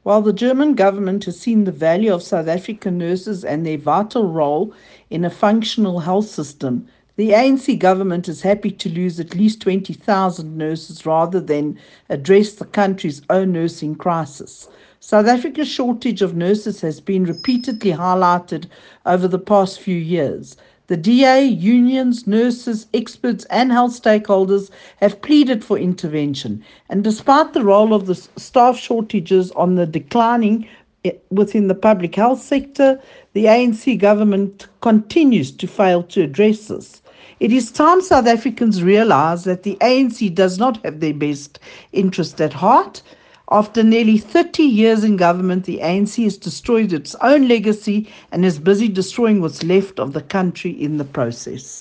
While the German government has seen the value of South African nurses and their vital role in a functional health system, the ANC government is happy to lose at least 20,000 nurses rather than address the country's own nursing crisis. South Africa's shortage of nurses has been repeatedly highlighted over the past few years. The DA, unions, nurses, experts, and health stakeholders have pleaded for intervention. And despite the role of the staff shortages on the declining within the public health sector, the ANC government continues to fail to address this. It is time South Africans realize that the ANC does not have their best interest at heart. After nearly 30 years in government, the ANC has destroyed its own legacy and is busy destroying what's left of the country in the process.